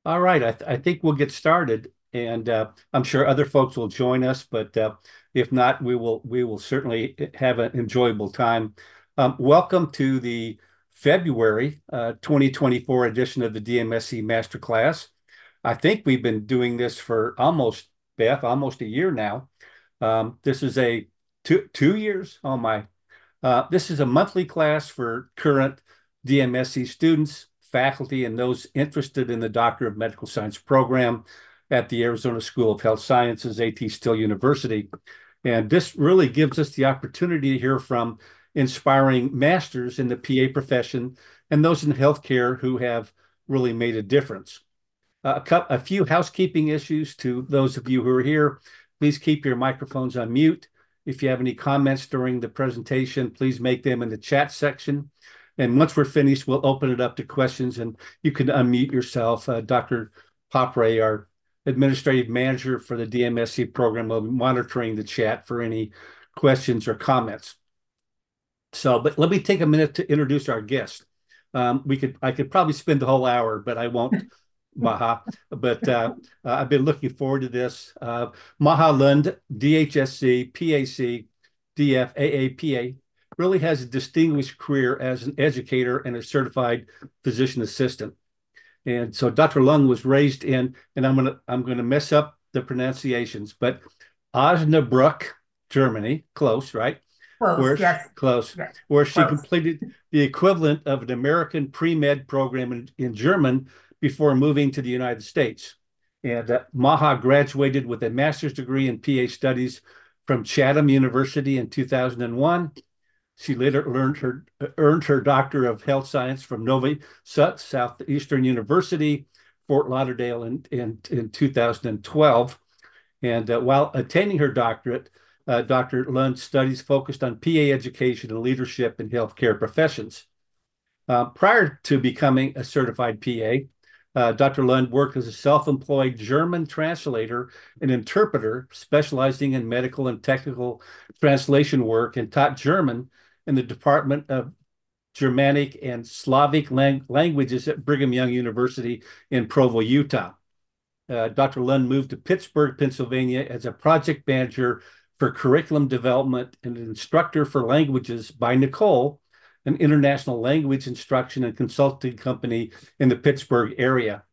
All right, I think we'll get started, and I'm sure other folks will join us. But if not, we will certainly have an enjoyable time. Welcome to the February 2024 edition of the DMSC Masterclass. I think we've been doing this for almost a year now. This is a 2 years. Oh my! This is a monthly class for current DMSC students, faculty, and those interested in the Doctor of Medical Science program at the Arizona School of Health Sciences, A.T. Still University. And this really gives us the opportunity to hear from inspiring masters in the PA profession and those in healthcare who have really made a difference. A few housekeeping issues to those of you who are here. Please keep your microphones on mute. If you have any comments during the presentation, please make them in the chat section. And once we're finished, we'll open it up to questions and you can unmute yourself. Dr. Popray, our administrative manager for the DMSC program, will be monitoring the chat for any questions or comments. But let me take a minute to introduce our guest. I could probably spend the whole hour, but I won't. Maha, but I've been looking forward to this. Maha Lund, DHSC, PAC, DF, AAPA, really has a distinguished career as an educator and a certified physician assistant. And so Dr. Lund was raised in, and I'm gonna mess up the pronunciations, but Osnabrück, Germany, close, right? Close, yes, Close, yes, where she close. completed the equivalent of an American pre-med program in German before moving to the United States. And Maha graduated with a master's degree in PA studies from Chatham University in 2001. She later earned her Doctor of Health Science from Novi Southeastern University, Fort Lauderdale in 2012. And while attaining her doctorate, Dr. Lund's studies focused on PA education and leadership in healthcare professions. Prior to becoming a certified PA, Dr. Lund worked as a self-employed German translator and interpreter, specializing in medical and technical translation work, and taught German in the Department of Germanic and Slavic languages at Brigham Young University in Provo, Utah. Dr. Lund moved to Pittsburgh, Pennsylvania as a project manager for curriculum development and an instructor for languages by Nicole, an international language instruction and consulting company in the Pittsburgh area,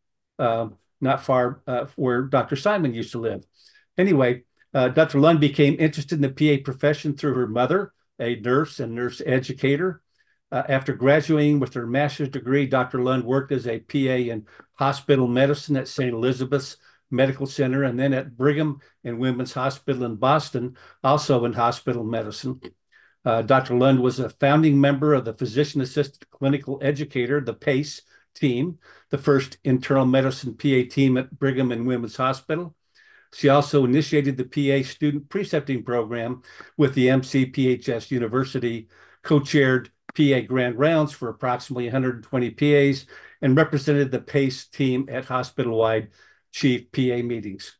not far where Dr. Simon used to live. Anyway, Dr. Lund became interested in the PA profession through her mother, a nurse and nurse educator. After graduating with her master's degree, Dr. Lund worked as a PA in hospital medicine at St. Elizabeth's Medical Center and then at Brigham and Women's Hospital in Boston, also in hospital medicine. Dr. Lund was a founding member of the Physician Assisted Clinical Educator, the PACE team, the first internal medicine PA team at Brigham and Women's Hospital. She also initiated the PA student precepting program with the MCPHS University, co-chaired PA Grand Rounds for approximately 120 PAs, and represented the PACE team at hospital-wide chief PA meetings.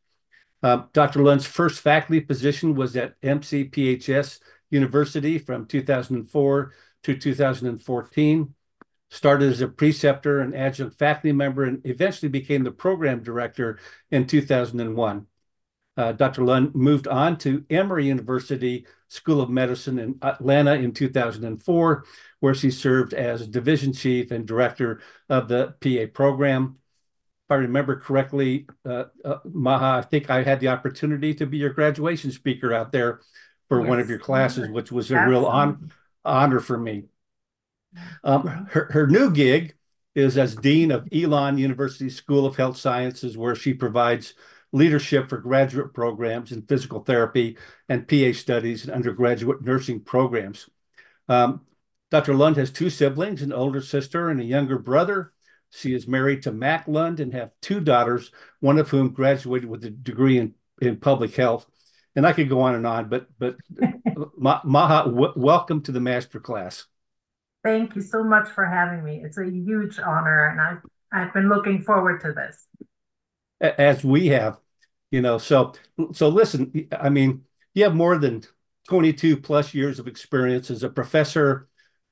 Dr. Lund's first faculty position was at MCPHS University from 2004 to 2014, started as a preceptor and adjunct faculty member, and eventually became the program director in 2001. Dr. Lund moved on to Emory University School of Medicine in Atlanta in 2004, where she served as division chief and director of the PA program. If I remember correctly, Maha, I think I had the opportunity to be your graduation speaker out there for one of Yes, your you classes, were. which was a real Absolutely. honor for me. Thank Her new gig is as Dean of Elon University School of Health Sciences, where she provides leadership for graduate programs in physical therapy and PA studies and undergraduate nursing programs. Um, Dr. Lund has two siblings, an older sister and a younger brother. She is married to Mac Lund and have two daughters, one of whom graduated with a degree in public health. And I could go on, but Maha, welcome to the master class. Thank you so much for having me. It's a huge honor, and I've been looking forward to this. As we have, so listen, I mean, you have more than 22 plus years of experience as a professor,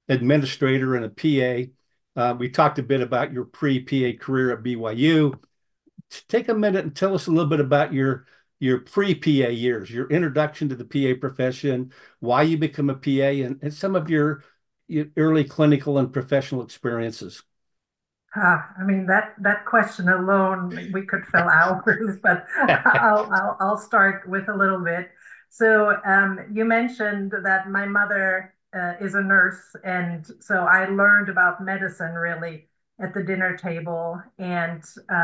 administrator, and a PA. We talked a bit about your pre-PA career at BYU. take a minute and tell us a little bit about your pre-PA years, your introduction to the PA profession, why you become a PA, and some of your early clinical and professional experiences. I mean that question alone we could fill hours, but I'll start with a little bit. So you mentioned that my mother is a nurse, and so I learned about medicine really at the dinner table. And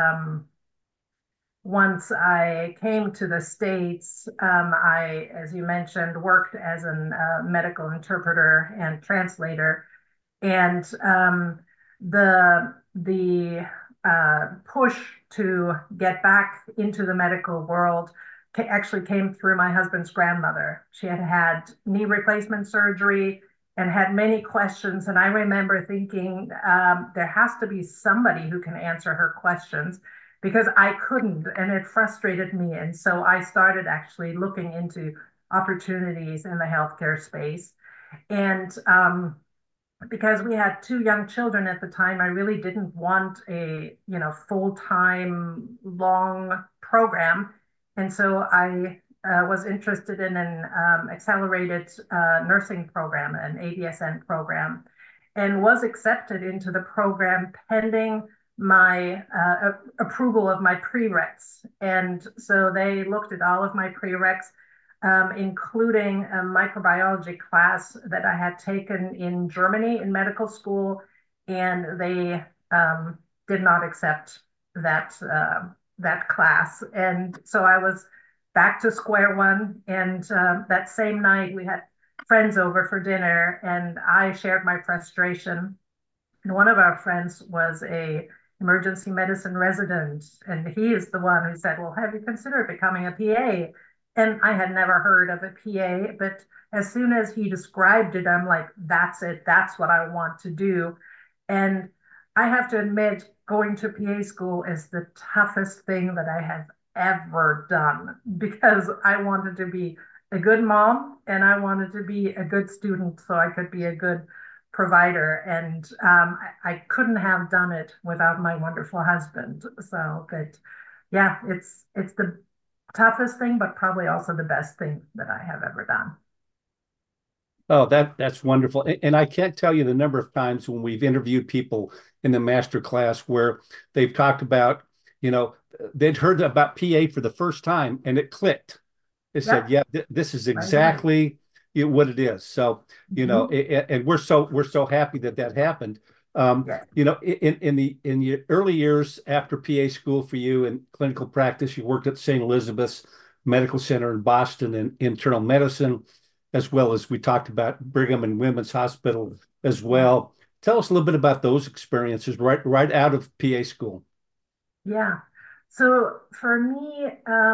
once I came to the States, I, as you mentioned, worked as a medical interpreter and translator. And the push to get back into the medical world actually came through my husband's grandmother. She had had knee replacement surgery and had many questions. And I remember thinking there has to be somebody who can answer her questions because I couldn't, and it frustrated me. And so I started actually looking into opportunities in the healthcare space. And because we had two young children at the time, I really didn't want a, full-time long program. And so I was interested in an accelerated nursing program, an ABSN program, and was accepted into the program pending my approval of my prereqs. And so they looked at all of my prereqs, including a microbiology class that I had taken in Germany in medical school, and they did not accept that class. And so I was back to square one. And that same night, we had friends over for dinner, and I shared my frustration. And one of our friends was a emergency medicine resident, and he is the one who said, "Well, have you considered becoming a PA?" And I had never heard of a PA, but as soon as he described it, I'm like, that's it. That's what I want to do. And I have to admit, going to PA school is the toughest thing that I have ever done because I wanted to be a good mom and I wanted to be a good student so I could be a good provider. And I couldn't have done it without my wonderful husband. So, but yeah, it's the toughest thing, but probably also the best thing that I have ever done. Oh, that's wonderful. And I can't tell you the number of times when we've interviewed people in the master class where they've talked about, you know, they'd heard about PA for the first time and it clicked. They said, Yep, "Yeah, this is I agree. exactly what it is." So, Mhm. and we're so happy that that happened. Yeah, In the early years after PA school for you in clinical practice, you worked at St. Elizabeth's Medical Center in Boston in internal medicine, as well as we talked about Brigham and Women's Hospital as yeah. well. Tell us a little bit about those experiences right out of PA school. Yeah. So for me,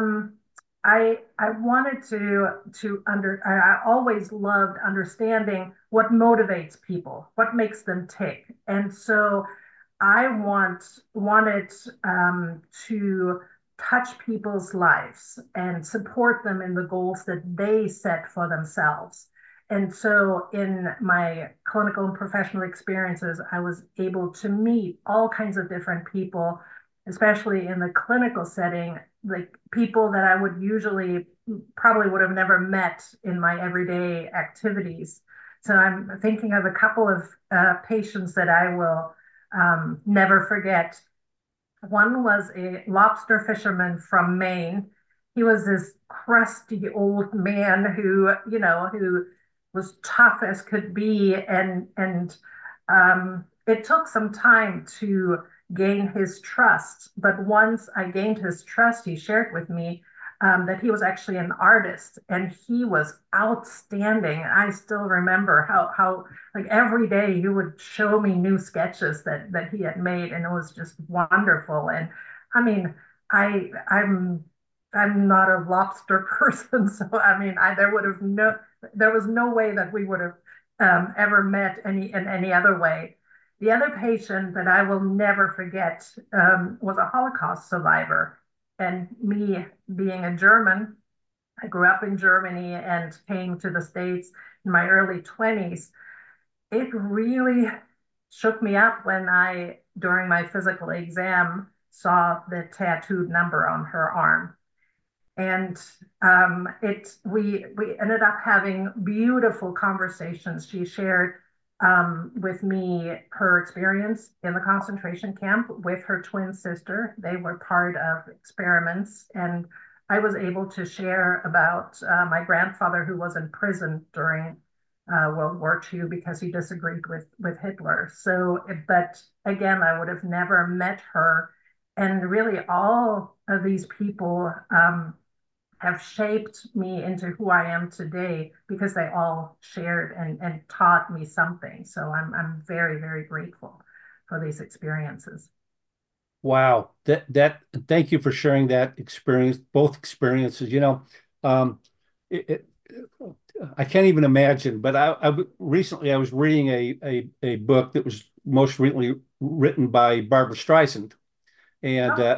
I wanted I always loved understanding what motivates people, what makes them tick. And so I wanted to touch people's lives and support them in the goals that they set for themselves. And so in my clinical and professional experiences, I was able to meet all kinds of different people, especially in the clinical setting, like people that I would usually probably would have never met in my everyday activities. So I'm thinking of a couple of patients that I will never forget. One was a lobster fisherman from Maine. He was this crusty old man who was tough as could be, and it took some time to gain his trust. But once I gained his trust, he shared with me that he was actually an artist, and he was outstanding. I still remember how like every day he would show me new sketches that he had made, and it was just wonderful. And I mean, I'm not a lobster person, so I mean, there was no way that we would have ever met in any other way. The other patient that I will never forget was a Holocaust survivor. And me being a German, I grew up in Germany and came to the States in my early 20s. It really shook me up when during my physical exam, saw the tattooed number on her arm. And we ended up having beautiful conversations. She shared with me her experience in the concentration camp with her twin sister. They were part of experiments, and I was able to share about my grandfather who was in prison during World War II because he disagreed with Hitler. So, but again, I would have never met her. And really, all of these people have shaped me into who I am today because they all shared and taught me something. So I'm very, very grateful for these experiences. Wow. Thank you for sharing that experience, both experiences. Um, it, it, I can't even imagine, but recently I was reading a book that was most recently written by Barbara Streisand, and Oh,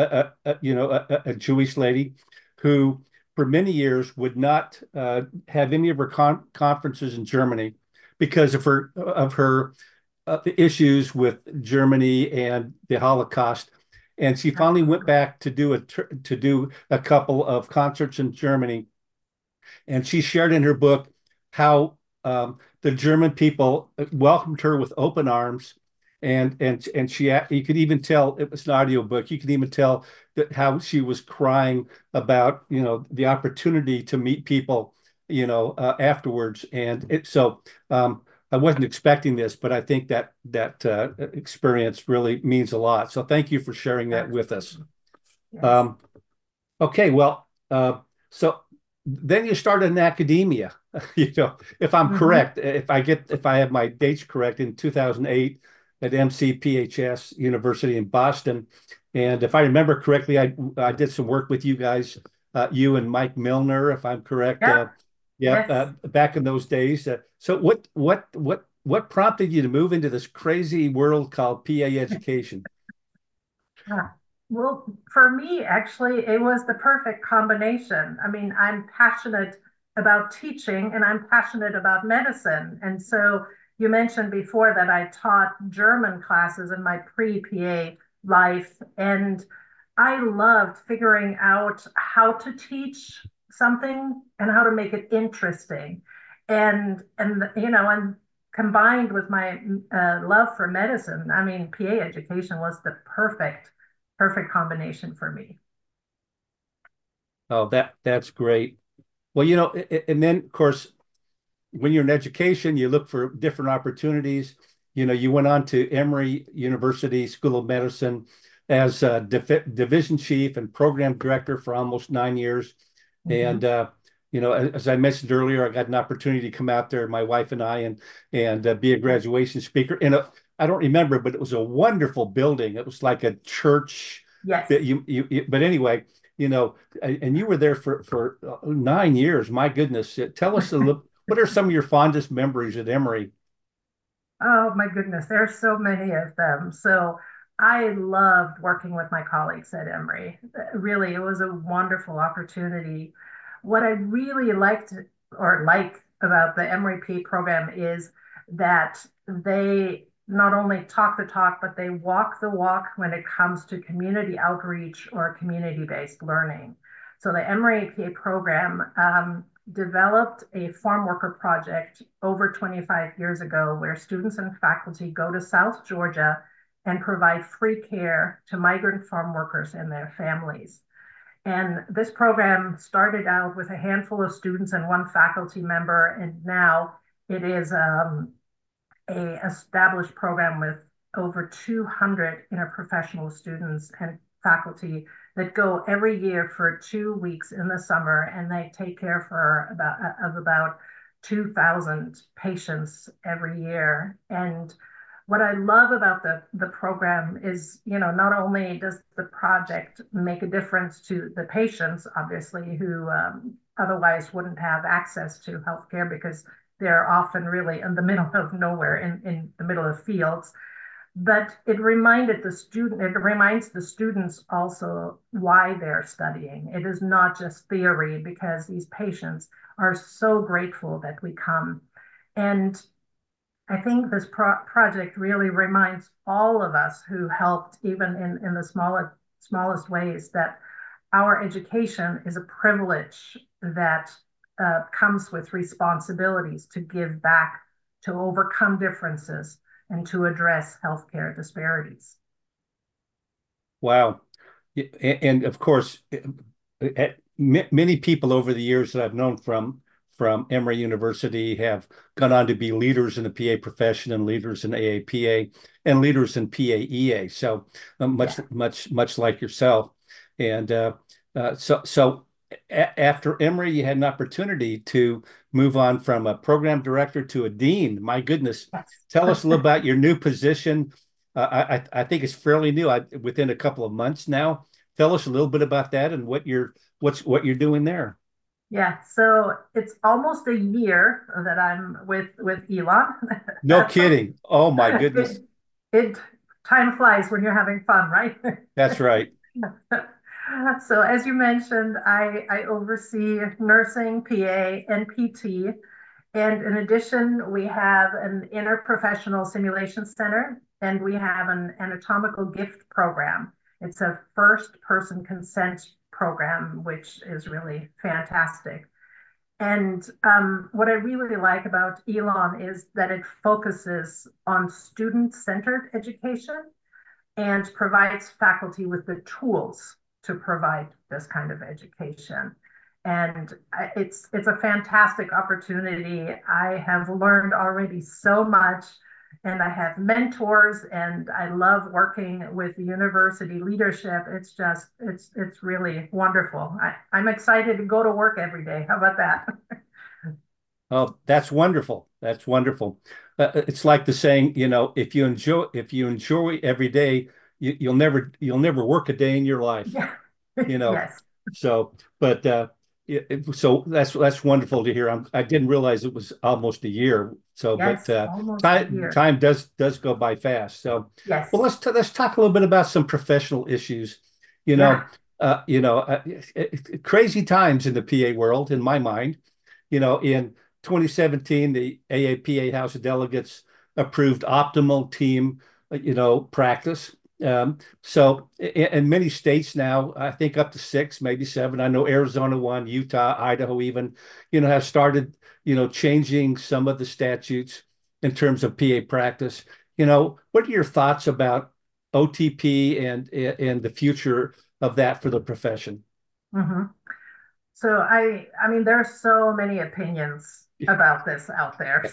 a Jewish lady who, for many years, would not have any of her conferences in Germany because of her issues with Germany and the Holocaust. And she finally went absolutely. back to do a couple of concerts in Germany, and she shared in her book how the German people welcomed her with open arms, and you could even tell it was an audio book. You could even tell that how she was crying about the opportunity to meet people afterwards, and it so. I wasn't expecting this, but I think that experience really means a lot. So thank you for sharing that with us. Absolutely. Yes. Um, Okay, well, so then you started in academia. If I'm Hmm. correct, if I have my dates correct, in 2008 at MCPHS University in Boston, and if I remember correctly, I did some work with you guys, you and Mike Milner, if I'm correct. Yeah. Yep, Yes. back in those days. So what prompted you to move into this crazy world called PA education? Yeah. Well, for me, actually, it was the perfect combination. I mean, I'm passionate about teaching and I'm passionate about medicine. And so you mentioned before that I taught German classes in my pre-PA life. And I loved figuring out how to teach something and how to make it interesting. And combined with my love for medicine, I mean, PA education was the perfect combination for me. Oh, that's great. Well, and then of course, when you're in education, you look for different opportunities. You went on to Emory University School of Medicine as division chief and program director for almost 9 years. Mhm. And as I mentioned earlier, I got an opportunity to come out there, my wife and I, and be a graduation speaker. I don't remember, but it was a wonderful building. It was like a church. Yes. But anyway, and you were there for 9 years. My goodness, tell us a little. What are some of your fondest memories at Emory? Oh my goodness, there's so many of them. So I loved working with my colleagues at Emory. Really, it was a wonderful opportunity. What I really liked or like about the Emory P program is that they not only talk the talk, but they walk the walk when it comes to community outreach or community-based learning. So the Emory PA program developed a farm worker project over 25 years ago where students and faculty go to South Georgia and provide free care to migrant farm workers and their families. And this program started out with a handful of students and one faculty member, and now it is a established program with over 200 interprofessional students and faculty that go every year for 2 weeks in the summer, and they take care for about 2,000 patients every year. And what I love about the program is, not only does the project make a difference to the patients, obviously, who otherwise wouldn't have access to healthcare because they're often really in the middle of nowhere, in the middle of fields. But it reminds the students also why they're studying. It is not just theory because these patients are so grateful that we come. And I think this project really reminds all of us who helped, even in the smallest ways, that our education is a privilege that comes with responsibilities to give back, to overcome differences, and to address healthcare disparities. Wow. And of course, many people over the years that I've known from Emory University have gone on to be leaders in the PA profession and leaders in AAPA and leaders in PAEA. So Yeah. much like yourself. And so after Emory, you had an opportunity to move on from a program director to a dean. My goodness, Yes. tell us a little about your new position. I think it's fairly new, within a couple of months now. Tell us a little bit about that and what you're doing there. Yeah, so it's almost a year that I'm with Elon. No kidding. Oh my goodness. it, it time flies when you're having fun, right? That's right. So as you mentioned, I oversee nursing, PA, and PT. And in addition, we have an interprofessional simulation center and we have an anatomical gift program. It's a first person consent program, which is really fantastic. And what I really like about Elon is that it focuses on student centered education and provides faculty with the tools to provide this kind of education. And it's a fantastic opportunity. I have learned already so much, and I have mentors, and I love working with the university leadership. It's really wonderful. I'm excited to go to work every day. How about that? Oh, that's wonderful. That's wonderful. It's like the saying, if you enjoy every day, you'll never work a day in your life. Yeah. You know. Yes. So, but so that's wonderful to hear. I didn't realize it was almost a year. So, but Yes. Almost a time year. time does go by fast. So, well, Yes. let's talk a little bit about some professional issues. You Yeah. know, crazy times in the PA world, in my mind. In 2017, the AAPA House of Delegates approved optimal team, practice. In many states now, I think up to six, maybe seven. I know Arizona one, Utah, Idaho even, have started, changing some of the statutes in terms of PA practice. What are your thoughts about OTP and the future of that for the profession? Hmm. So I mean, there are so many opinions about this out there.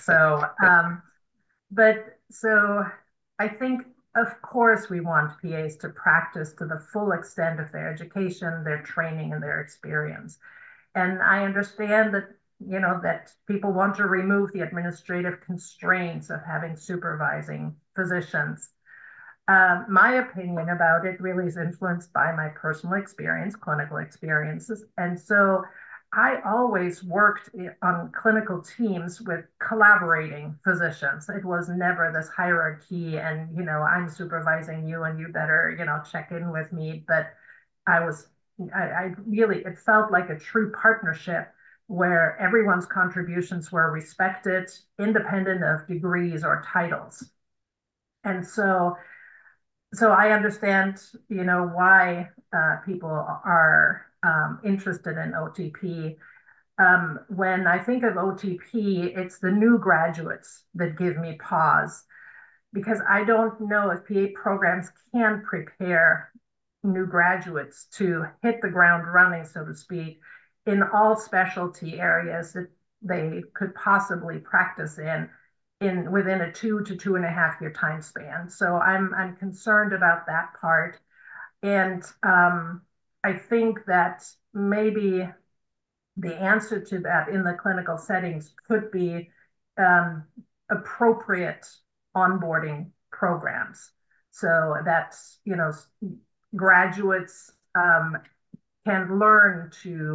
So I think, of course, we want PAs to practice to the full extent of their education, their training, and their experience. And I understand that, that people want to remove the administrative constraints of having supervising physicians. My opinion about it really is influenced by my personal experience, clinical experiences. And so I always worked on clinical teams with collaborating physicians. It was never this hierarchy and, I'm supervising you and you better, check in with me. But I was, I really, it felt like a true partnership where everyone's contributions were respected, independent of degrees or titles. And so I understand, why people are interested in OTP. When I think of OTP, it's the new graduates that give me pause because I don't know if PA programs can prepare new graduates to hit the ground running, so to speak, in all specialty areas that they could possibly practice in within a 2 to 2.5 year time span. So I'm concerned about that part. And I think that maybe the answer to that in the clinical settings could be um, appropriate onboarding programs so that graduates can learn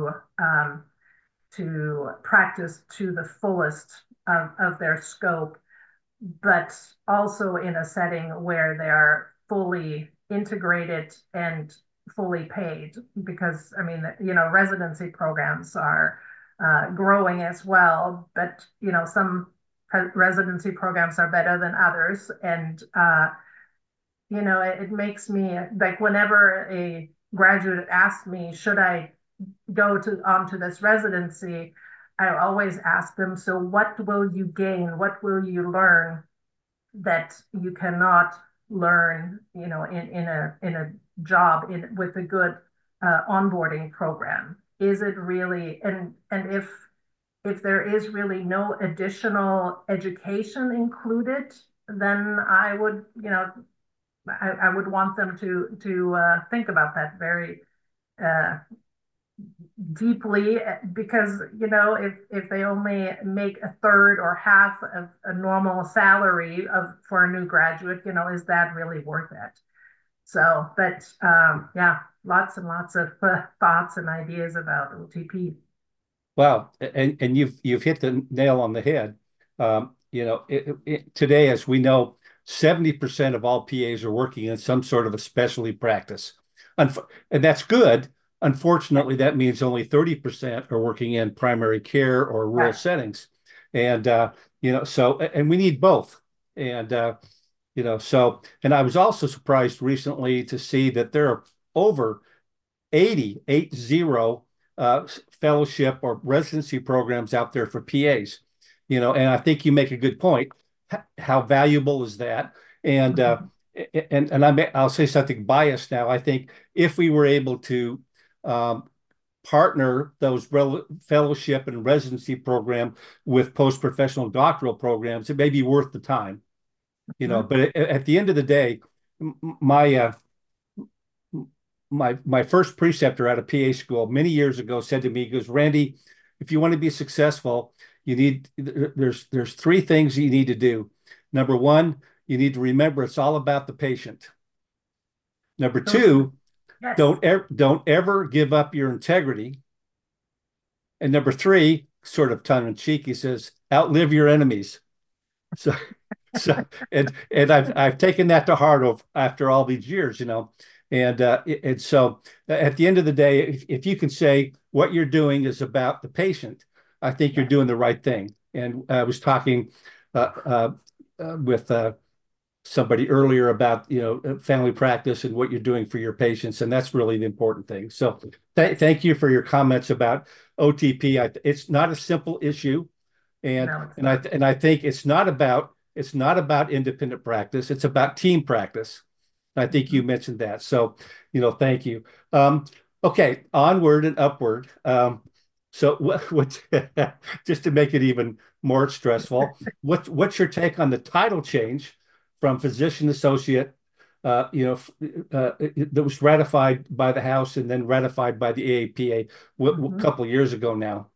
to practice to the fullest of their scope, but also in a setting where they are fully integrated and fully paid. Because, I mean, residency programs are growing as well, but, some residency programs are better than others. And, it makes me like whenever a graduate asks me, should I go onto this residency, I always ask them, so what will you gain? What will you learn that you cannot learn, in a job with a good onboarding program? Is it really, and if there is really no additional education included, then I would want them to think about that very uh, deeply, because if they only make a third or half of a normal salary for a new graduate, is that really worth it? So, but yeah, lots and lots of thoughts and ideas about OTP. Wow, and you've hit the nail on the head. Today, as we know, 70% of all PAs are working in some sort of a specialty practice, and that's good. Unfortunately, that means only 30% are working in primary care or rural Yes. settings, and and we need both. And and I was also surprised recently to see that there are over 80 fellowship or residency programs out there for PAs. And I think you make a good point. How valuable is that? And Mhm. I'll say something biased now. I think if we were able to um, partner those fellowship and residency program with post-professional doctoral programs, it may be worth the time. Mhm. But at the end of the day, my my first preceptor at a PA school many years ago said to me, he goes, Randy, if you want to be successful, there's three things you need to do. Number one, you need to remember it's all about the patient. Number So true. two, Yes. don't ever give up your integrity. And number three, sort of tongue in cheek, he says, outlive your enemies. So, and I've taken that to heart after all these years, and so at the end of the day, if you can say what you're doing is about the patient, I think you're Yes. doing the right thing. And I was talking with somebody earlier about family practice and what you're doing for your patients, and that's really the important thing. So Yes. thank you for your comments about OTP. It's not a simple issue. And No, it's and I not. and I think it's not about independent practice. It's about team practice. I think you Mhm. mentioned that. So, thank you. Um, okay, onward and upward. So what just to make it even more stressful, what's your take on the title change from physician associate, that was ratified by the House and then ratified by the AAPA a Mhm. couple of years ago now?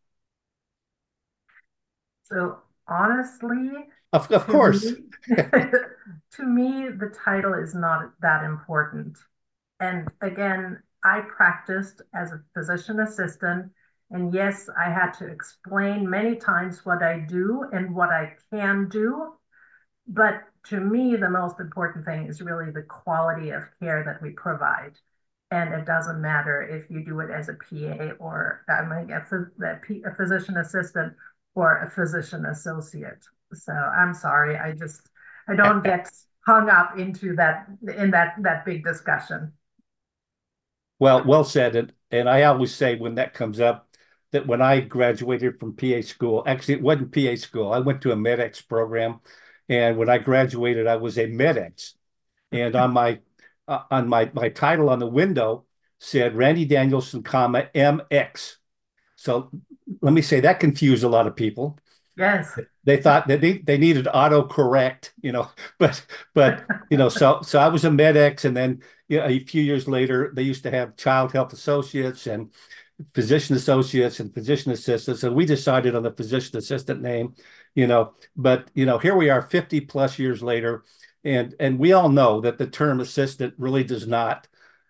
So honestly, Of to course. me, to me, the title is not that important. And again, I practiced as a physician assistant. And yes, I had to explain many times what I do and what I can do. But to me, the most important thing is really the quality of care that we provide. And it doesn't matter if you do it as a PA or a physician assistant or a physician associate. So I'm sorry, I don't get hung up into that big discussion. Well said. And I always say when that comes up that when I graduated from PA school, actually it wasn't PA school. I went to a MEDEX program, and when I graduated, I was a MEDEX. And on my title on the window said Randy Danielson, comma MX. So let me say that confused a lot of people. Yes. They thought that they needed autocorrect, but so I was a MEDEX, and then a few years later they used to have child health associates and physician associates and physician assistants, and we decided on the physician assistant name, but here we are 50 plus years later, and we all know that the term assistant really does not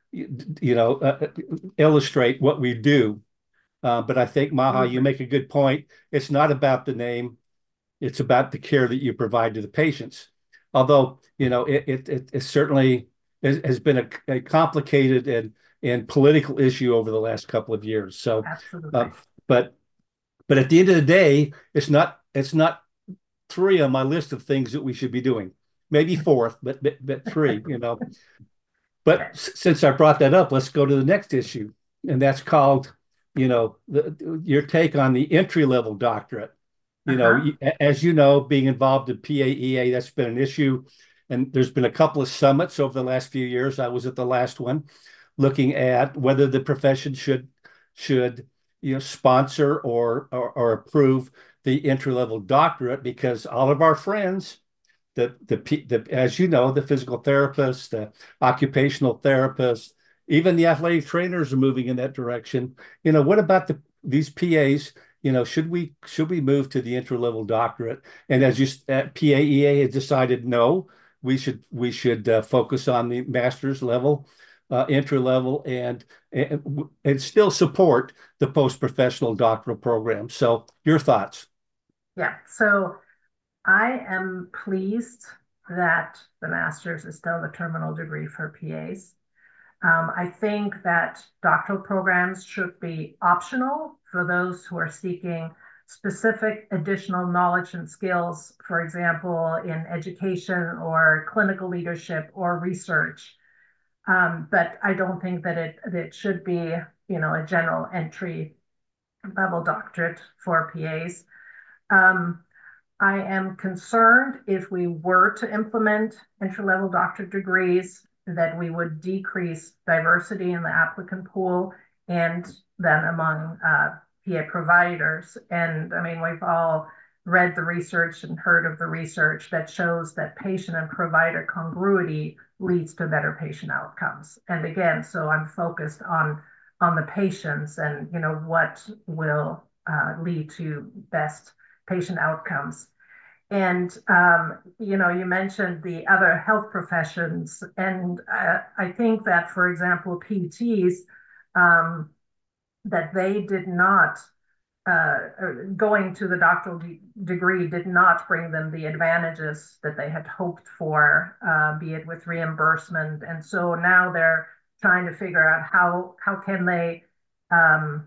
illustrate what we do. But I think, Maha, you Absolutely. make a good point. It's not about the name, it's about the care that you provide to the patients. Although, it certainly has been a complicated and political issue over the last couple of years. So, uh, Absolutely. but but at the end of the day, it's not three on my list of things that we should be doing. Maybe fourth, but three, you know. But since I brought that up, let's go to the next issue, and that's called, your take on the entry level doctorate. Uh-huh. As you know, being involved in PAEA, that's been an issue, and there's been a couple of summits over the last few years. I was at the last one, looking at whether the profession should sponsor or approve the entry level doctorate, because all of our friends, as you know, the physical therapists, the occupational therapists, even the athletic trainers are moving in that direction. What about these PAs? Should we move to the entry level doctorate? And as you PAEA has decided, no, we should focus on the master's level, entry level, and still support the post professional doctoral program. So, your thoughts? Yeah. So I am pleased that the master's is still the terminal degree for PAs. I think that doctoral programs should be optional for those who are seeking specific additional knowledge and skills, for example, in education or clinical leadership or research. But I don't think that it should be, a general entry level doctorate for PAs. Um, I am concerned if we were to implement entry-level doctorate degrees that we would decrease diversity in the applicant pool and then among PA providers. And I mean, we've all read the research and heard of the research that shows that patient and provider congruity leads to better patient outcomes. And again, so I'm focused on the patients and what will lead to best patient outcomes. And you mentioned the other health professions, and I think that, for example, PTs, that they did not going to the doctoral degree did not bring them the advantages that they had hoped for, be it with reimbursement, and so now they're trying to figure out how can they um,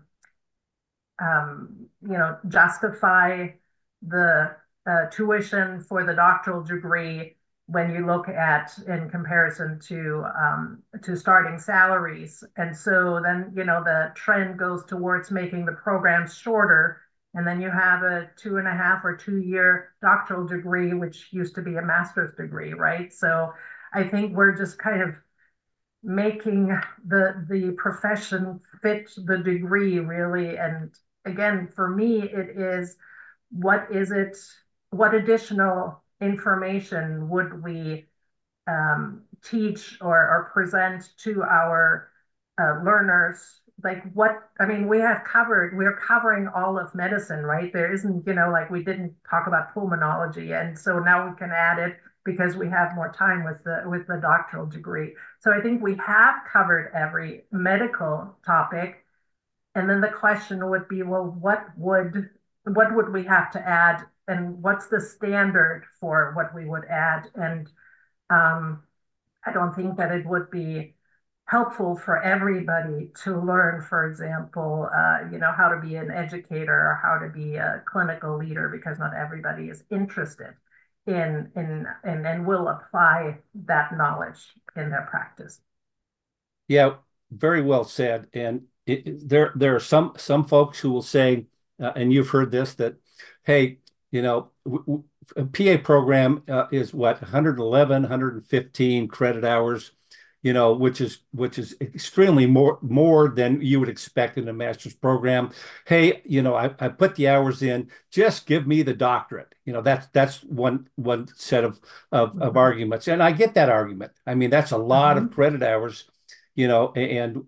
justify the tuition for the doctoral degree when you look at in comparison to starting salaries. And so then, the trend goes towards making the programs shorter. And then you have a 2.5 or 2 year doctoral degree, which used to be a master's degree, right? So I think we're just kind of making the profession fit the degree really. And again, for me, it is what is it, what additional information would we teach or present to our learners? Like what, I mean, we're covering all of medicine, right? There isn't, like we didn't talk about pulmonology. And so now we can add it because we have more time with the doctoral degree. So I think we have covered every medical topic. And then the question would be, well, what would we have to add, and what's the standard for what we would add? And I don't think that it would be helpful for everybody to learn, for example, how to be an educator or how to be a clinical leader, because not everybody is interested in and will apply that knowledge in their practice. Yeah, very well said. And there are some folks who will say, and you've heard this, that, hey, a PA program is what, 111, 115 credit hours, which is extremely more than you would expect in a master's program. Hey, I put the hours in, just give me the doctorate. That's one set of Mhm. arguments. And I get that argument. I mean, that's a lot of Mhm. credit hours, and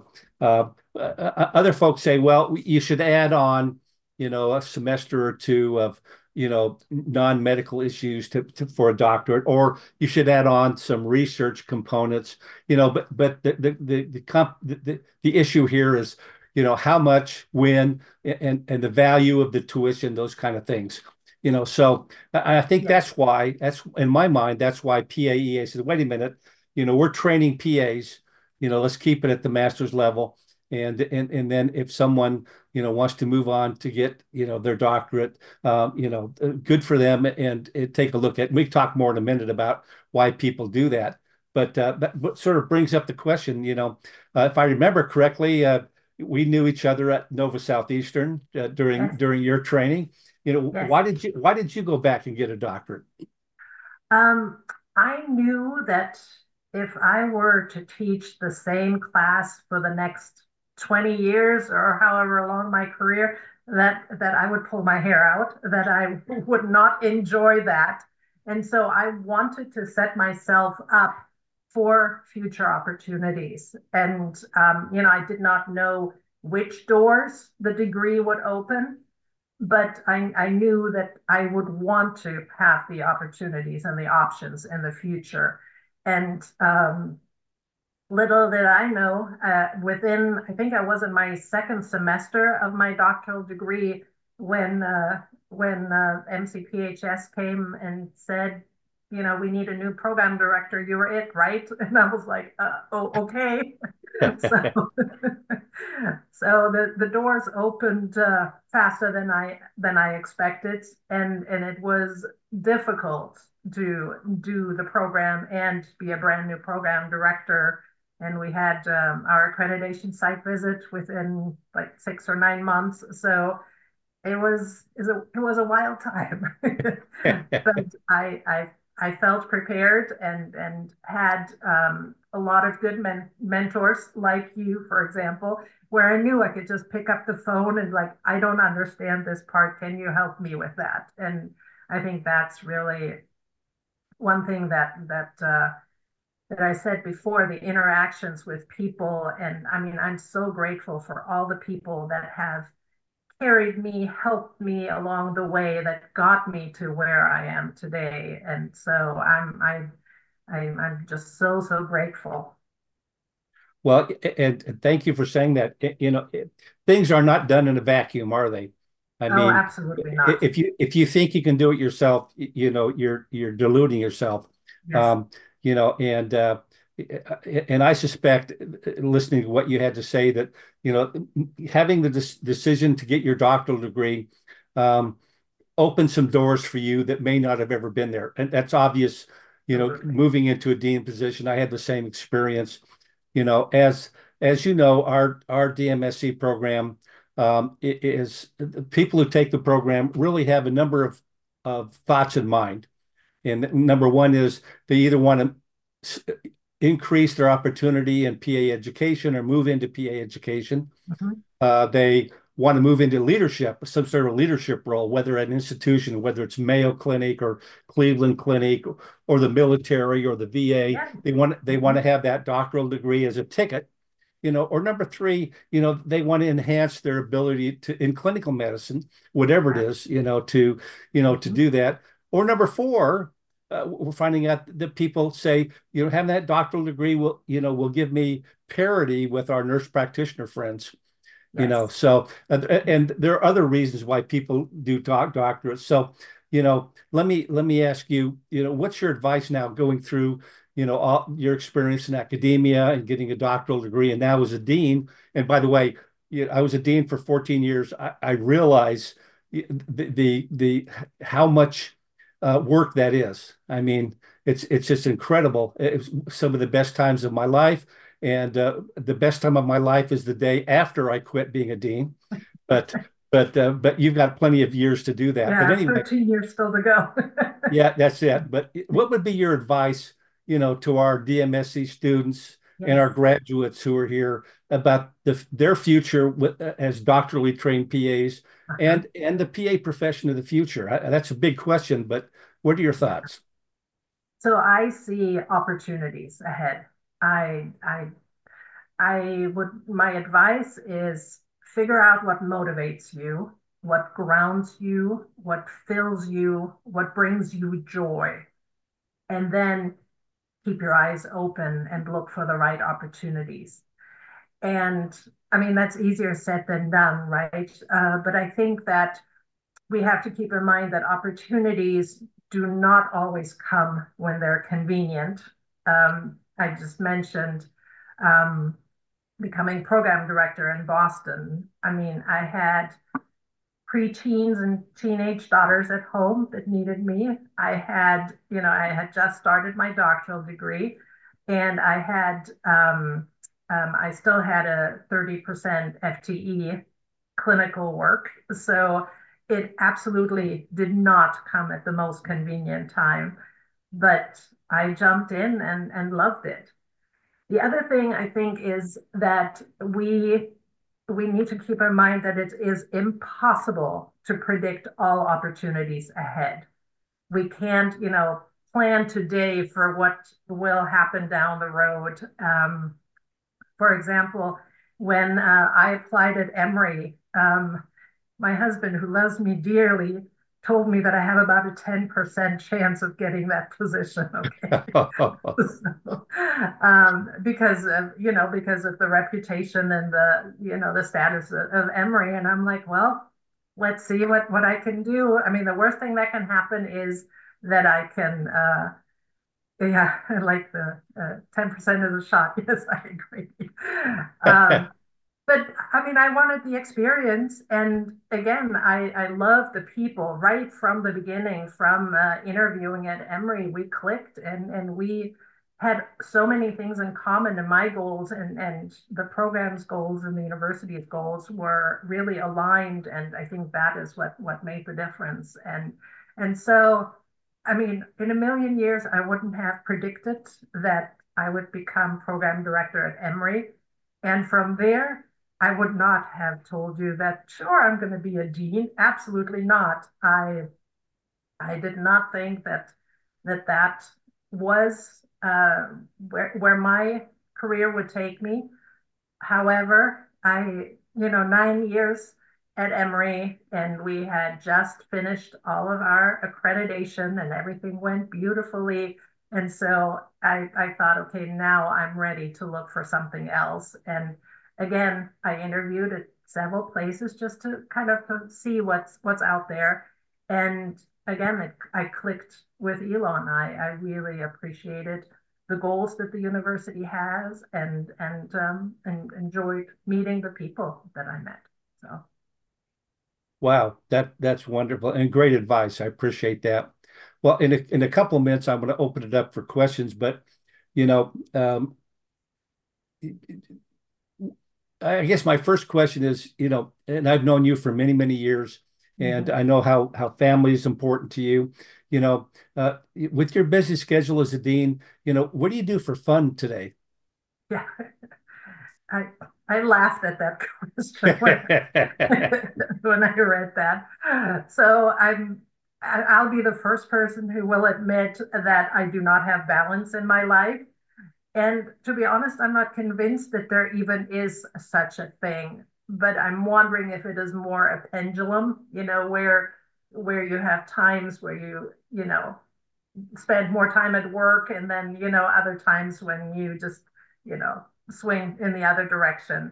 other folks say, well, you should add on, a semester or two of, non-medical issues for a doctorate, or you should add on some research components, but the issue here is, how much, when, and the value of the tuition, those kind of things. So I think Yes. that's in my mind, that's why PAEA says, wait a minute, we're training PAs, let's keep it at the master's level. And then if someone, wants to move on to get, their doctorate, good for them, and take a look at. We talk more in a minute about why people do that. But what sort of brings up the question, if I remember correctly, we knew each other at Nova Southeastern Yes, during your training. yes. Why did you go back and get a doctorate? Um, I knew that if I were to teach the same class for the next 20 years or however long my career, that I would pull my hair out, that I would not enjoy that. And so I wanted to set myself up for future opportunities. And, I did not know which doors the degree would open, but I knew that I would want to have the opportunities and the options in the future. And little did I know, I think I was in my second semester of my doctoral degree when MCPHS came and said, we need a new program director. You were it, right? And I was like, oh, okay. So, so the doors opened faster than I expected, and it was difficult to do the program and be a brand new program director. And we had our accreditation site visit within like 6 or 9 months. So it was a wild time, but I felt prepared and had a lot of good mentors like you, for example, where I knew I could just pick up the phone and like, I don't understand this part. Can you help me with that? And I think that's really one thing that I said before, the interactions with people. And I mean, I'm so grateful for all the people that have carried me, helped me along the way, that got me to where I am today. And so I'm just so grateful. Well, and thank you for saying that. Things are not done in a vacuum, are they? I Oh, mean, absolutely not. if you think you can do it yourself, you're deluding yourself. Yes. Um, you know, and uh, and I suspect, listening to what you had to say, that having the decision to get your doctoral degree um, opened some doors for you that may not have ever been there, and that's obvious. Absolutely. Moving into a dean position, I had the same experience. As you know, our DMSC program is people who take the program really have a number of thoughts in mind. And number one is they either want to increase their opportunity in PA education or move into PA education. Mhm. They want to move into leadership, some sort of leadership role, whether at an institution, whether it's Mayo Clinic or Cleveland Clinic or the military or the VA. Yeah. They want to Mhm. have that doctoral degree as a ticket. Or number three, they want to enhance their ability to in clinical medicine, whatever it Yeah. is, to Mhm. do that. Or number four, we're finding out that people say, having that doctoral degree will give me parity with our nurse practitioner friends. Yes. So and there are other reasons why people do doctorates. So, let me ask you, what's your advice now going through, all your experience in academia and getting a doctoral degree, and now as a dean. And by the way, I was a dean for 14 years. I realize the how much work that is. I mean, it's just incredible. It's some of the best times of my life. And the best time of my life is the day after I quit being a dean. But but you've got plenty of years to do that. But Yeah, anyway, 13 years still to go. yeah, that's it. But what would be your advice, to our DMSC students and Yes. our graduates who are here about their future as doctorally trained PAs Uh-huh. and the PA profession of the future? That's a big question, but what are your Yeah. thoughts? So I see opportunities ahead. I I my advice is figure out what motivates you, what grounds you, what fills you, what brings you joy, and then keep your eyes open and look for the right opportunities. And I mean, that's easier said than done, right? But I think that we have to keep in mind that opportunities do not always come when they're convenient. I just mentioned um, becoming program director in Boston. I mean, I had preteens and teenage daughters at home that needed me. I had just started my doctoral degree, and I still had a 30% FTE clinical work. So it absolutely did not come at the most convenient time, but I jumped in and loved it. The other thing I think is that we need to keep in mind that it is impossible to predict all opportunities ahead. We can't, plan today for what will happen down the road. For example, when I applied at Emory, my husband, who loves me dearly, told me that I have about a 10% chance of getting that position. Okay. So, because of the reputation and the status of Emory. And I'm like, well, let's see what I can do. I mean, the worst thing that can happen is that I can, yeah, like the 10% is a shot. Yes, I agree. Um, but I mean, I wanted the experience. And again, I love the people right from the beginning, from interviewing at Emory. We clicked and we had so many things in common. And my goals and the program's goals and the university's goals were really aligned. And I think that is what made the difference. And so, I mean, in a million years, I wouldn't have predicted that I would become program director at Emory. And from there, I would not have told you that, sure, I'm going to be a dean. Absolutely not. I did not think that was where my career would take me. However, 9 years at Emory, and we had just finished all of our accreditation, and everything went beautifully. And so I thought, okay, now I'm ready to look for something else. And again, I interviewed at several places just to kind of see what's out there. And again, I clicked with Elon. I really appreciated the goals that the university has, and enjoyed meeting the people that I met. So Wow, that's wonderful and great advice. I appreciate that. Well, in a couple of minutes, I'm going to open it up for questions, but you know, I guess my first question is, and I've known you for many, many years, and mhm. I know how family is important to you. With your busy schedule as a dean, what do you do for fun today? Yeah, I I laughed at that question when when I read that. So I'll be the first person who will admit that I do not have balance in my life. And to be honest, I'm not convinced that there even is such a thing. But I'm wondering if it is more a pendulum, where you have times where spend more time at work, and then other times when you just swing in the other direction.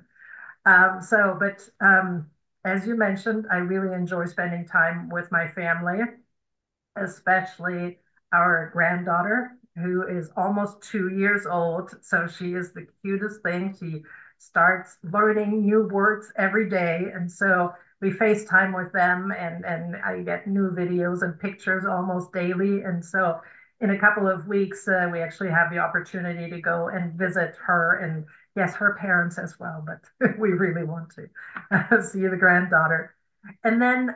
But as you mentioned, I really enjoy spending time with my family, especially our granddaughter, who is almost 2 years old. So she is the cutest thing. She starts learning new words every day. And so we FaceTime with them, and I get new videos and pictures almost daily. And so in a couple of weeks, we actually have the opportunity to go and visit her, and yes, her parents as well, but we really want to see the granddaughter. And then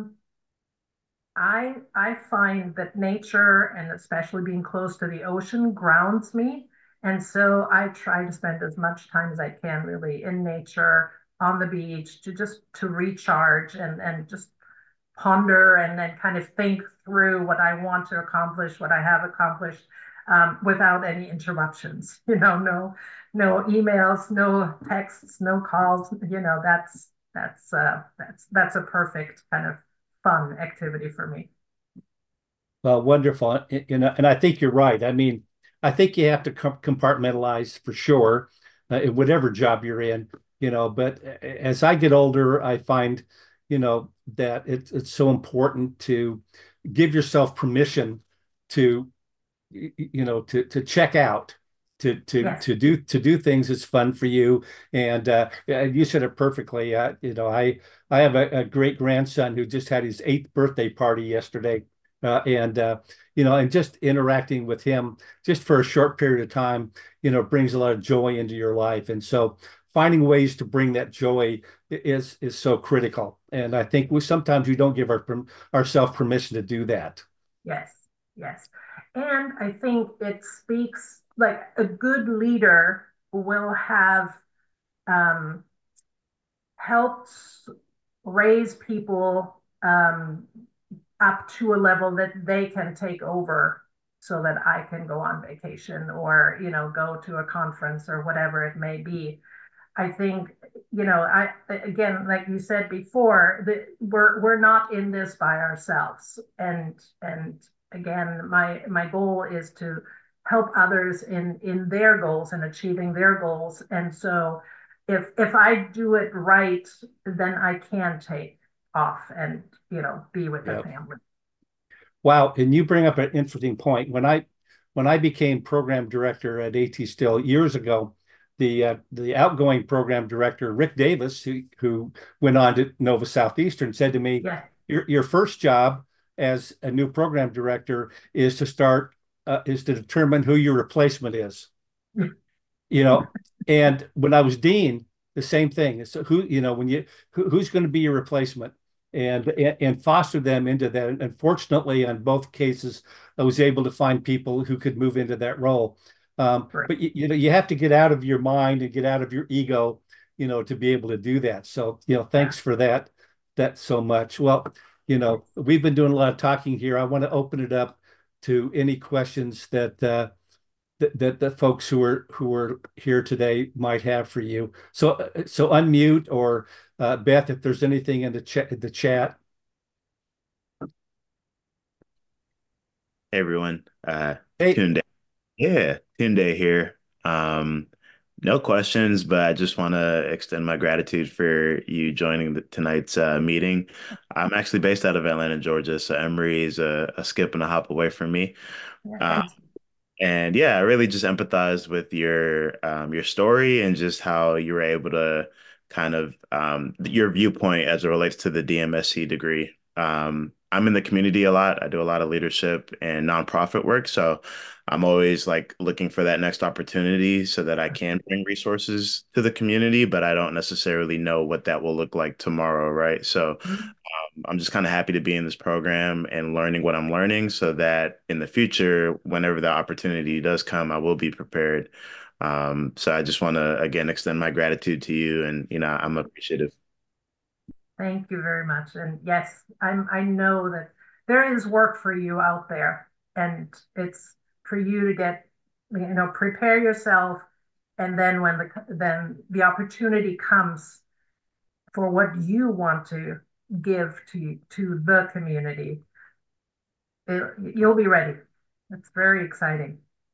I find that nature, and especially being close to the ocean, grounds me. And so I try to spend as much time as I can really in nature, on the beach, to recharge and just ponder and then kind of think through what I want to accomplish, what I have accomplished, without any interruptions. No emails, no texts, no calls. That's a perfect kind of fun activity for me. Well, wonderful. And I think you're right. I mean, I think you have to compartmentalize for sure, in whatever job you're in, but as I get older, I find, that it's so important to give yourself permission to, to check out Yes. to do things that's fun for you. And yeah, you said it perfectly. I have a great grandson who just had his eighth birthday party yesterday, and and just interacting with him just for a short period of time, brings a lot of joy into your life. And so finding ways to bring that joy is so critical. And I think sometimes we don't give ourselves permission to do that. Yes, yes. And I think it speaks like a good leader will have um, helped raise people up to a level that they can take over so that I can go on vacation or, go to a conference or whatever it may be. I think, I again, like you said before, that we're not in this by ourselves. And again, my goal is to help others in their goals and achieving their goals. And so if I do it right, then I can take off and be with the Yeah. family. Wow. And you bring up an interesting point. When I became program director at AT Still years ago, the outgoing program director, Rick Davis, who went on to Nova Southeastern, said to me, Yeah. your first job as a new program director is to determine who your replacement is. you know, and when I was dean, the same thing. So who's going to be your replacement, and foster them into that. And unfortunately, on both cases, I was able to find people who could move into that role. Great. But you have to get out of your mind and get out of your ego, to be able to do that. So, Yeah. thanks for that so much. Well, we've been doing a lot of talking here. I want to open it up to any questions that folks who are here today might have for you. So unmute, or Beth, if there's anything in the chat. Hey everyone, Hey, Tunde. Yeah, Tunde here. Um, no questions, but I just want to extend my gratitude for you joining tonight's meeting. I'm actually based out of Atlanta, Georgia, so Emory is a skip and a hop away from me. Yeah. Uh, Thanks. and yeah, I really just empathized with your story and just how you were able to kind of your viewpoint as it relates to the DMSC degree. I'm in the community a lot. I do a lot of leadership and nonprofit work, so I'm always like looking for that next opportunity so that I can bring resources to the community, but I don't necessarily know what that will look like tomorrow, right? So Mhm. I'm just kind of happy to be in this program and learning what I'm learning so that in the future, whenever the opportunity does come, I will be prepared. So I just want to again extend my gratitude to you, and I'm appreciative. Thank you very much. And yes, I know that there is work for you out there, and it's for you to get, prepare yourself, and then when the opportunity comes for what you want to give to the community, you'll be ready. It's very exciting.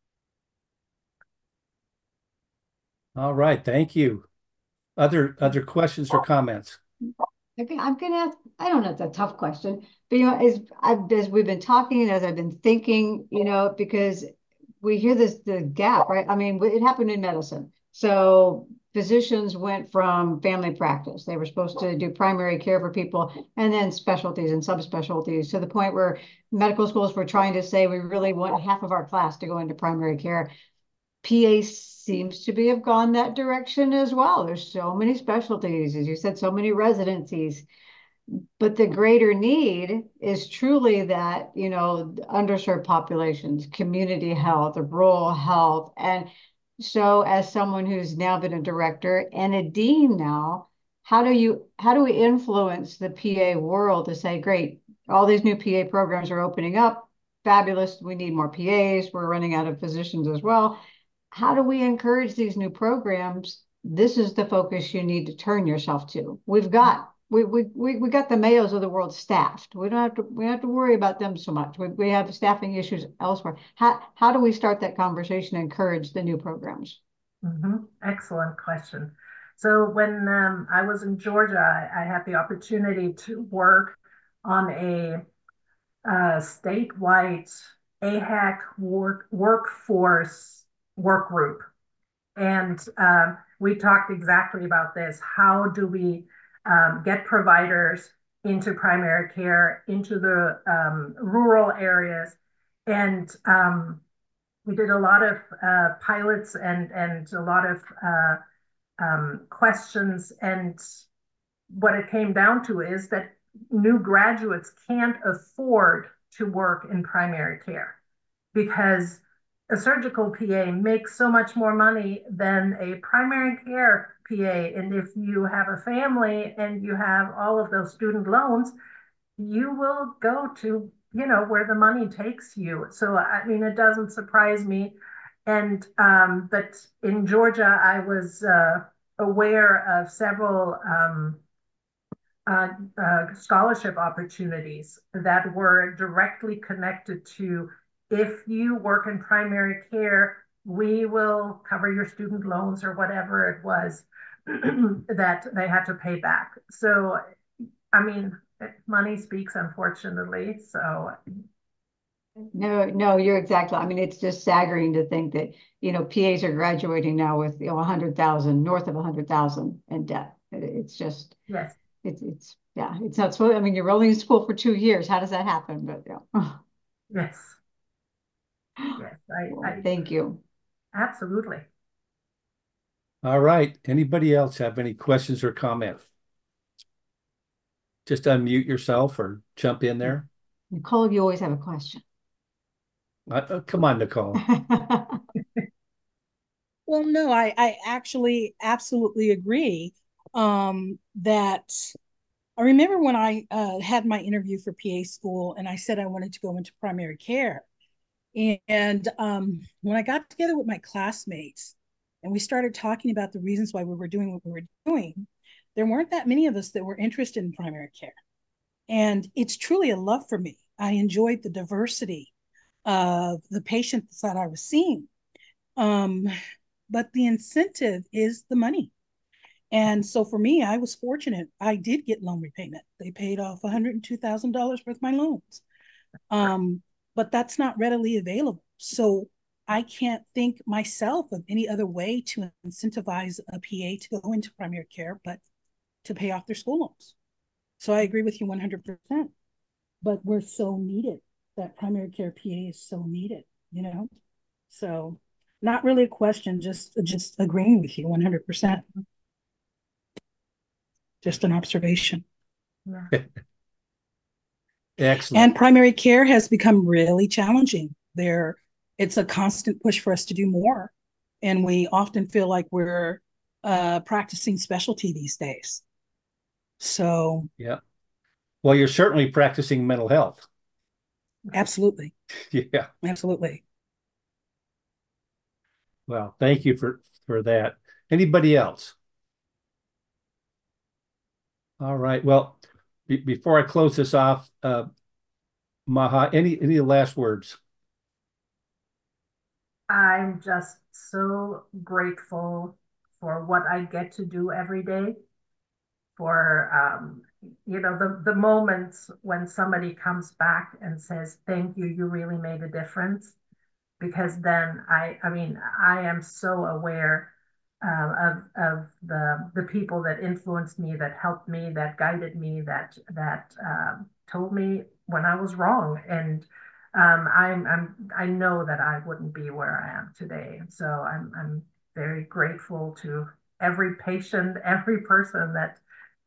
all right, thank you. Other questions or comments? Okay, I'm gonna ask, I don't know, it's a tough question, but as we've been talking, as I've been thinking, because we hear the gap, right? I mean, it happened in medicine. So physicians went from family practice. They were supposed to do primary care for people and then specialties and subspecialties to the point where medical schools were trying to say we really want half of our class to go into primary care. PA seems to have gone that direction as well. There's so many specialties, as you said, so many residencies. But the greater need is truly that, underserved populations, community health, rural health. And so as someone who's now been a director and a dean now, how do we influence the PA world to say, great, all these new PA programs are opening up, fabulous, we need more PAs, we're running out of physicians as well. How do we encourage these new programs? This is the focus you need to turn yourself to. We got the Mayos of the world staffed. We don't have to worry about them so much. We have staffing issues elsewhere. How do we start that conversation and encourage the new programs? Excellent question. So when I was in Georgia, I had the opportunity to work on a statewide AHAC workforce work group. And we talked exactly about this. How do we get providers into primary care, into the rural areas? And we did a lot of pilots and a lot of questions. And what it came down to is that new graduates can't afford to work in primary care because a surgical PA makes so much more money than a primary care PA. And if you have a family and you have all of those student loans, you will go to, where the money takes you. So, I mean, it doesn't surprise me. And, but in Georgia, I was aware of several scholarship opportunities that were directly connected to, if you work in primary care, we will cover your student loans or whatever it was that they had to pay back. So, I mean, money speaks, unfortunately. So, No, you're exactly. I mean, it's just staggering to think that, PAs are graduating now with, 100,000, north of 100,000 in debt. It's just, yes, yeah, it's not so. I mean, you're only in school for 2 years. How does that happen? But yeah. yes, yes. Well, thank you. Absolutely. All right. Anybody else have any questions or comments? Just unmute yourself or jump in there. Nicole, you always have a question. Come on, Nicole. Well, no, I actually absolutely agree that I remember when I had my interview for PA school and I said I wanted to go into primary care. And when I got together with my classmates and we started talking about the reasons why we were doing what we were doing, there weren't that many of us that were interested in primary care. And it's truly a love for me. I enjoyed the diversity of the patients that I was seeing. But the incentive is the money. And so for me, I was fortunate. I did get loan repayment. They paid off $102,000 worth of my loans. But that's not readily available. So I can't think myself of any other way to incentivize a PA to go into primary care, but to pay off their school loans. So I agree with you 100%. But we're so needed. That primary care PA is so needed, So not really a question, just agreeing with you 100%. Just an observation. Yeah. Excellent. And primary care has become really challenging. It's a constant push for us to do more. And we often feel like we're practicing specialty these days. So, yeah. Well, you're certainly practicing mental health. Absolutely. Yeah. Absolutely. Well, thank you for that. Anybody else? All right. Well, before I close this off, Maha, any last words? I'm just so grateful for what I get to do every day, for the moments when somebody comes back and says, thank you, you really made a difference. Because then I mean, I am so aware of the people that influenced me, that helped me, that guided me, that told me when I was wrong. And I know that I wouldn't be where I am today. So I'm very grateful to every patient, every person that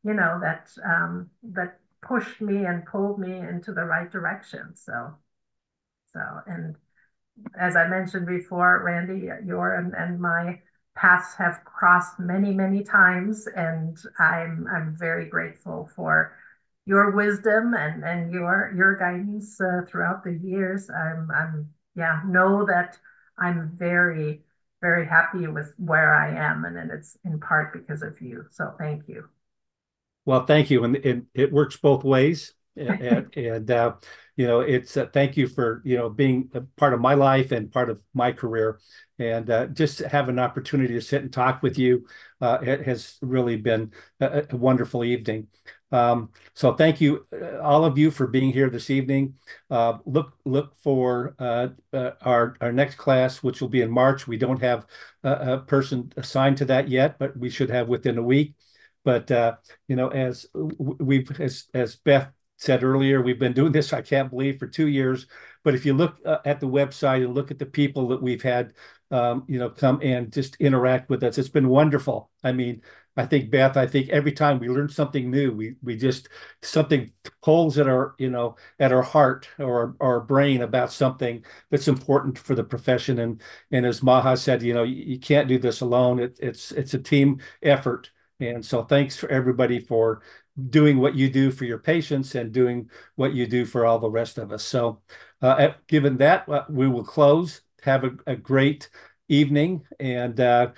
that pushed me and pulled me into the right direction. So and as I mentioned before, Randy, your and my paths have crossed many, many times, and I'm very grateful for your wisdom and your guidance throughout the years. Yeah, know that I'm very, very happy with where I am, and it's in part because of you. So thank you. Well, thank you. And it works both ways. And it's thank you for being a part of my life and part of my career, and just have an opportunity to sit and talk with you. It has really been a wonderful evening. So thank you, all of you, for being here this evening. Look for our next class, which will be in March. We don't have a person assigned to that yet, but we should have within a week. But as Beth said earlier, we've been doing this, I can't believe, for 2 years. But if you look at the website and look at the people that we've had, come and just interact with us, it's been wonderful. I mean, I think, Beth, I think every time we learn something new, we just something pulls at our heart or our brain about something that's important for the profession. And as Maha said, you can't do this alone. It's a team effort. And so thanks for everybody for doing what you do for your patients and doing what you do for all the rest of us. So given that, we will close. Have a great evening, and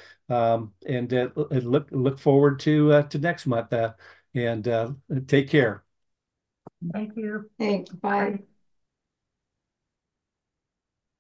look forward to next month. And take care. Thank you. Thanks. Bye.